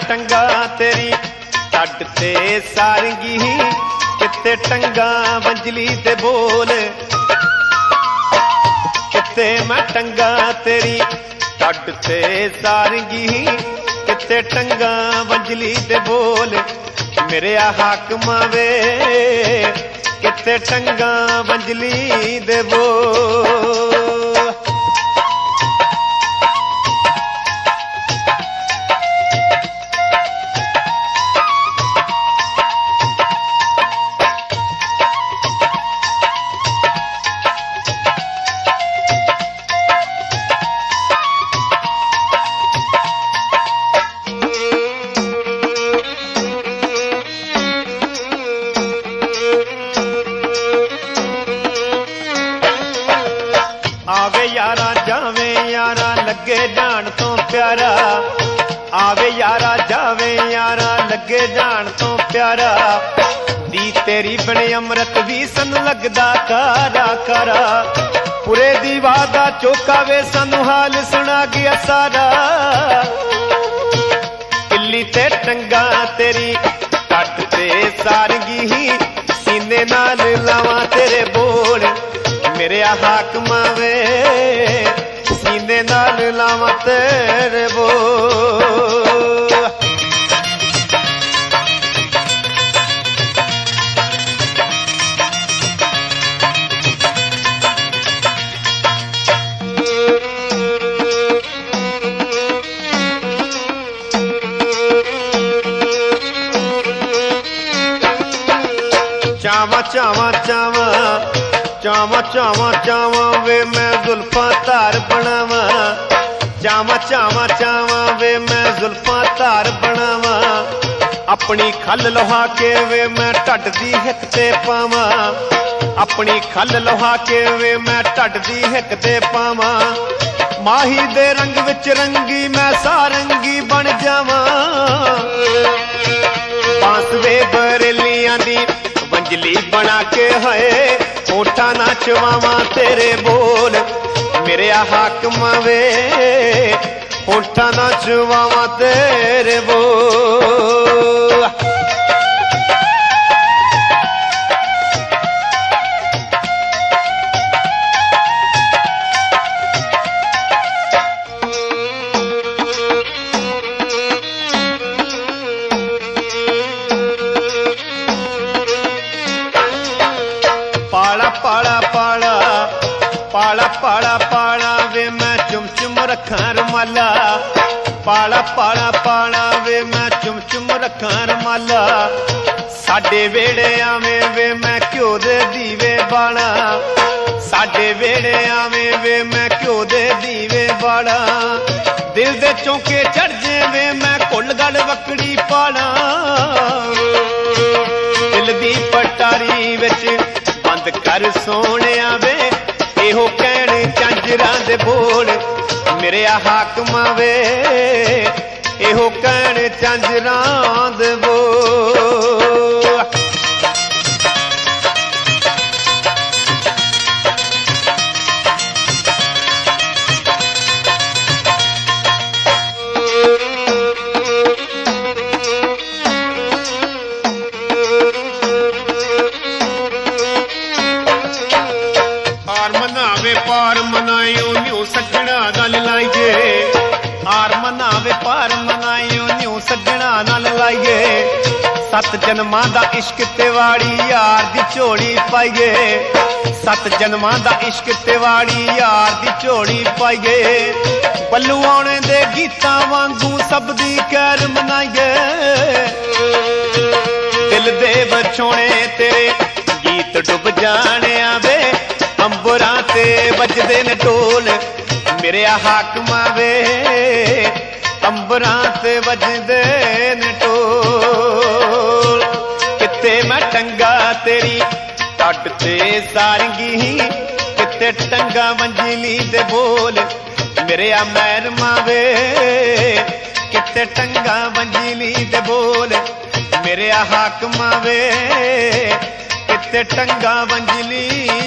टंगा तेरी ढड ते सारंगी किते टंगा वंजली दे बोल किते मैं टंगा तेरी ढड ते सारंगी किते टंगा वंजली दे बोल मेरे हाकमा वे किते टंगा वंजली दे बोल। आवे यारा जावे यारा लगे जान तो प्यारा आवे यारा जावे यारा लगे जान तो प्यारा दी तेरी बने अमृत भी सन लगदा कारा कारा पूरे दी वादा चौका वे सानू हाल सुना गया सारा किल्ली ते टंगा तेरी ढड ते सारंगी सीने नाल लावां तेरे बोल मेरे हाकमा वे सीने नाल लावां तेरे बोल। चावा चावा चावा चावा चावा चावा वे मैं जुल्फा तार बनावा चावा चावा चावा वे मैं जुल्फा तार बनावा अपनी खल लोहा के वे मैं ढड दी हिक ते पावा अपनी खल लोहा के वे मैं ढड दी हिक ते पावा माही दे रंग विच रंगी मैं सारंगी बन जावा बांस वे बरेलियां दी वंजली बना के है होठा ना चवावा तेरे बोल मेरे हाकमा वे होठा ना चवावा तेरे बोल। पाला पाला पाला पाला पाला पाला वे मैं चुम चुम रखा रुमाला पाला पाला पाला वे मैं चुम चुम रखा रुमाला साडे वेड़े आवे वे मैं घ्यो दे दीवे बाला साडे वेड़े आवे वे मैं घ्यो दे दीवे बाला दिल दे चौके चढ़ जावे मैं कुल गल वकड़ी पाला दिल दी पटारी विच बंद कर सोने वे एहो कहण झांझरां दे बोल मेरे हाकमा वे एहो कहण झांझरां दे बोल। पार मनायो न्यू सजना नाल लाइए हार मनावे पार मनायो न्यू सजना नाल लाइए सत जन्मां दा इश्क ते वाड़ी यार दी झोली पाइए सत जन्मां दा इश्क ते वाड़ी यार दी झोली पाइए बल्लू आने दे गीतां वांगू सब दी खैर मनाइए दिल दे बछोने तेरे गीत डुब जाने आवे अंबरां ते बजदे ने ढोल मेरे हाकमा वे अंबरां ते बजदे ने ढोल किते मैं टंगा तेरी ढड ते सारंगी किते टंगा वंजली दे बोल मेरे मैरमा वे किते टंगा वंजली दे बोल मेरे हाकमा वे किते टंगा वंजली